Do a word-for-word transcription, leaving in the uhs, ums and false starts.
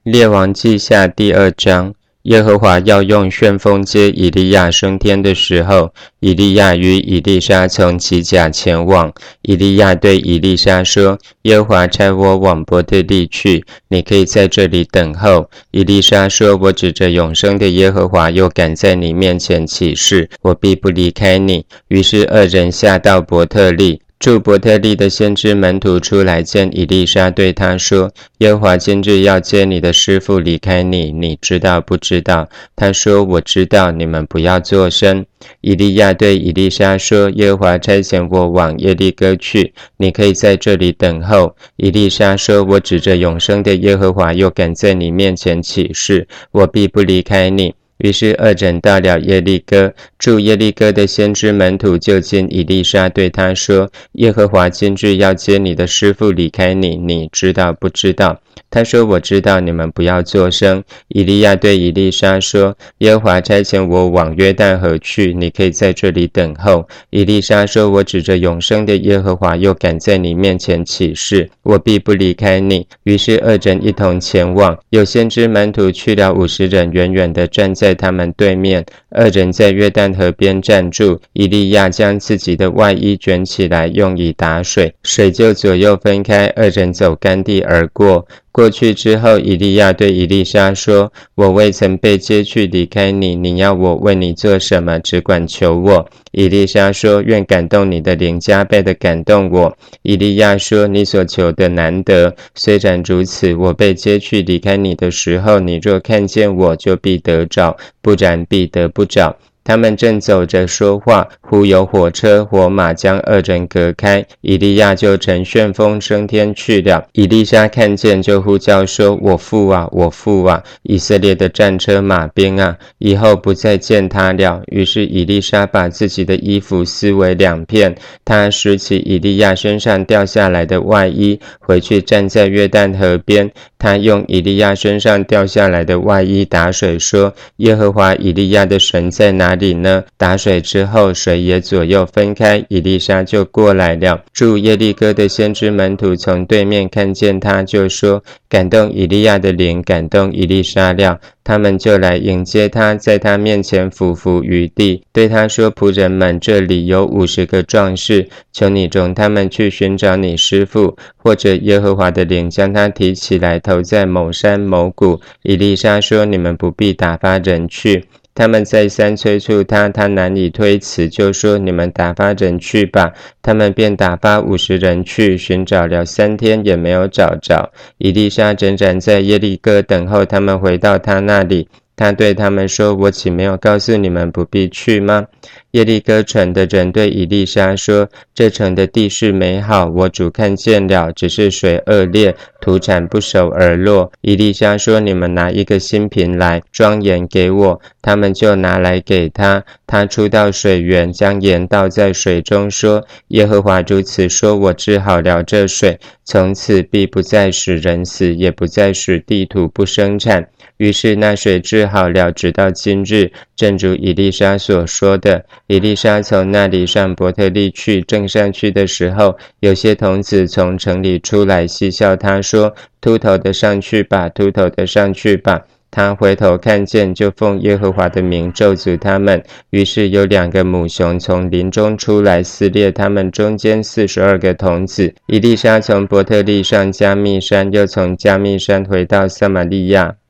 列王记下第二章，耶和华要用旋风接以利亚升天的时候，以利亚与以利沙从基甲前往。以利亚对以利沙说：耶和华差我往伯特利去，你可以在这里等候。以利沙说：我指着永生的耶和华又敢在你面前起誓，我必不离开你。于是二人下到伯特利。住伯特利的先知门徒出来见以利沙，对他说：耶和华今日要接你的师傅离开你，你知道不知道？他说：我知道，你们不要作声。以利亚对以利沙说：耶和华差遣我往耶利哥去，你可以在这里等候。以利沙说：我指着永生的耶和华又敢在你面前起誓，我必不离开你。于是二人到了耶利哥，住耶利哥的先知门徒就近以利沙，对他说：耶和华今日要接你的师傅离开你，你知道不知道？他说：我知道，你们不要作声。以利亚对以利沙说：耶和华差遣我往约旦河去，你可以在这里等候。以利沙说：我指着永生的耶和华又敢在你面前起誓，我必不离开你。于是二人一同前往，有先知门徒去了五十人，远远地站在他们对面。二人在约旦河边站住，以利亚将自己的外衣卷起来，用以打水，水就左右分开，二人走干地而过。过去之后，以利亚对以利沙说：我未曾被接去离开你，你要我为你做什么？只管求我。以利沙说：愿感动你的灵加倍的感动我。以利亚说：你所求的难得，虽然如此，我被接去离开你的时候，你若看见我，就必得着，不然必得不着。他们正走着说话，忽有火车火马将二人隔开，以利亚就乘旋风升天去了。以利沙看见，就呼叫说：我父啊，我父啊，以色列的战车马兵啊！以后不再见他了。于是以利沙把自己的衣服撕为两片，他拾起以利亚身上掉下来的外衣，回去站在约旦河边。他用以利亚身上掉下来的外衣打水，说：耶和华以利亚的神在哪里呢？打水之后，水也左右分开，以利沙就过来了。住耶利哥的先知门徒从对面看见他，就说：感动以利亚的灵感动以利沙了。他们就来迎接他，在他面前俯伏于地，对他说：仆人们，这里有五十个壮士，求你容他们去寻找你师父，或者耶和华的灵将他提起来，投在某山某谷。以利沙说：你们不必打发人去。他们再三催促他，他难以推辞，就说：你们打发人去吧。他们便打发五十人去，寻找了三天也没有找着。以利沙仍然在耶利哥等候他们回到他那里。他对他们说：我岂没有告诉你们不必去吗？耶利哥城的人对以利沙说：这城的地势美好，我主看见了，只是水恶劣，土产不熟而落。以利沙说：你们拿一个新瓶来，装盐给我。他们就拿来给他。他出到水源，将盐倒在水中，说：耶和华如此说，我治好了这水，从此必不再使人死，也不再使地土不生产。于是那水治好了，直到今日，正如以利沙所说的。以利沙从那里上伯特利去，正上去的时候，有些童子从城里出来戏笑他说：秃头的上去吧，秃头的上去吧。他回头看见，就奉耶和华的名咒诅他们。于是有两个母熊从林中出来，撕裂他们中间四十二个童子。以利沙从伯特利上加密山，又从加密山回到撒玛利亚。